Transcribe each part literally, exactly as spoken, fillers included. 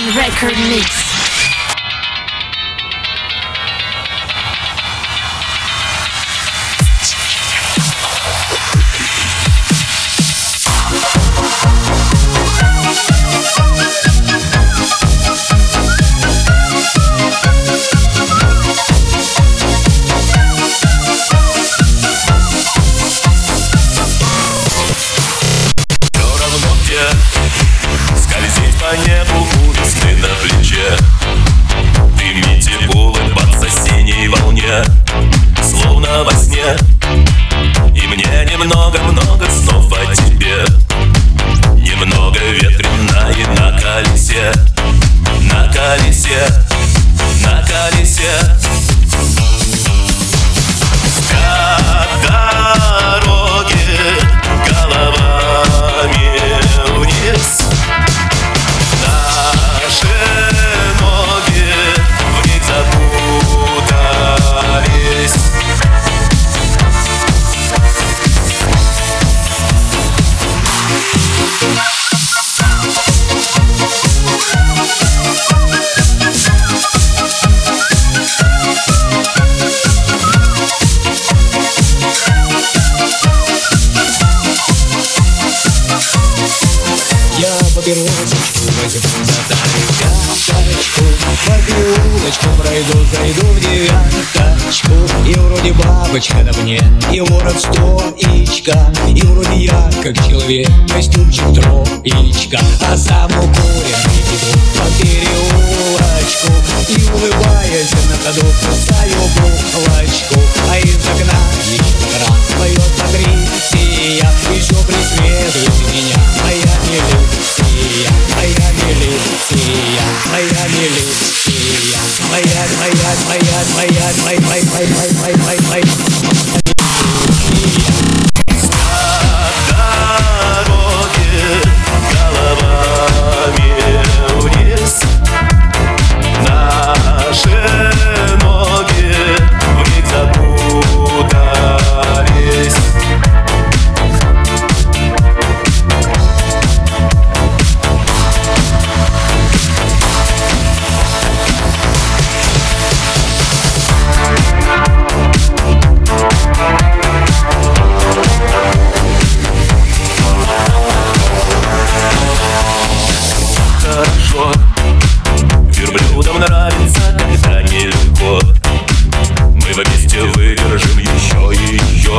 Session Record Mix. Скользить по небу весны на плече, дымить и улыбаться синей волне, словно во сне. И мне немного-много снов о тебе, немного ветреной на колесе, на колесе, на колесе. Спят дороги головами вниз, наши ноги в них запутались. Я поберу ручку, возьму за девяточку, по переулочку пройду, зайду в девяточку. И вроде бабочка на мне, и ворот стоечка, и вроде я, как человек, костюмчик троечка. А сам укуренный иду по переулочку и, улыбаясь на ходу, бросаю булочку. А из окна еще раз поет Патрисия, еще преследует меня моя милиция, моя милиция, моя милиция, моя, моя, моя, моя, моя, моя, моя, моя, моя, моя. Дороги головами вниз, наши ноги в них запутались. Хорошо, верблюдам нравится, когда нелегко. Мы вместе выдержим еще и еще.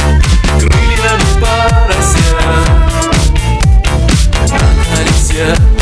Крыльями по росе, на колесе.